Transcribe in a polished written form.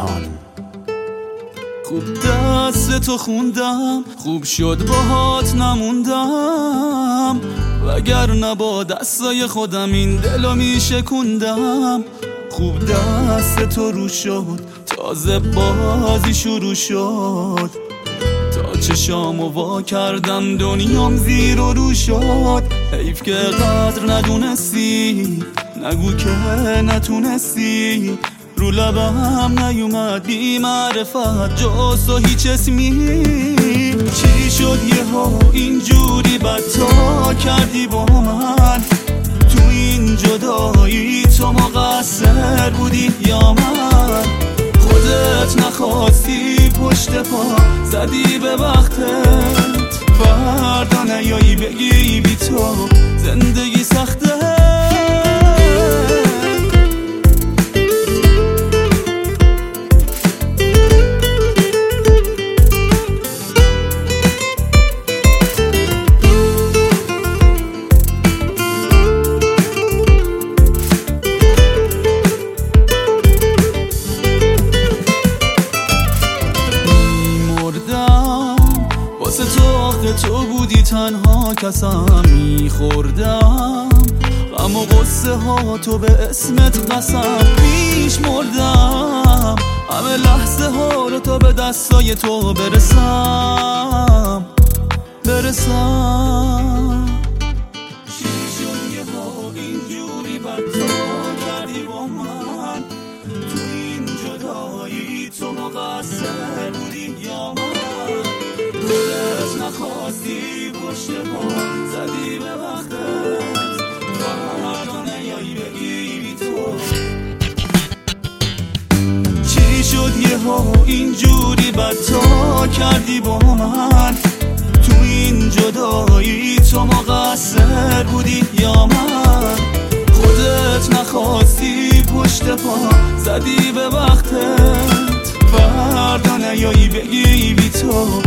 جهان. خوب دست تو خوندم، خوب شد باهات نموندم، وگرنه با دستای خودم این دلو میشکوندم. خوب دست تو رو شد، تازه بازی شروع شد، تا چشامو وا کردم دنیام زیر و رو شد. حیف که قدر ندونستی، نگو که نتونستی، رو لبم نیومد بی معرفت جز تو هیچ اسمی. چی شد یهو اینجوری بدتا کردی با من؟ تو این جدایی تو مقصر بودی یا من؟ خودت نخواستی پشت پا زدی به وقتت، فردا نیایی بگی بی تو زندگی سخته. تو بودی تنها کسم، میخوردم غم و غصه ها تو به اسمت قسم. پیش مردم همه لحظه ها رو تا به دستای تو برسم. چی شد یه ها اینجوری بدتا کردی با من؟ تو این جدایی تو مقصر بودی یا من؟ خودت نخواستی پشت پا زدی به وقتت، فردا نیایی بگی بی تو. چی شد یهو اینجوری بدتا کردی با من؟ تو این جدایی تو مقصر بودی یا من؟ خودت نخواستی پشت پا زدی به وقتت، فردا نیایی بگی بی تو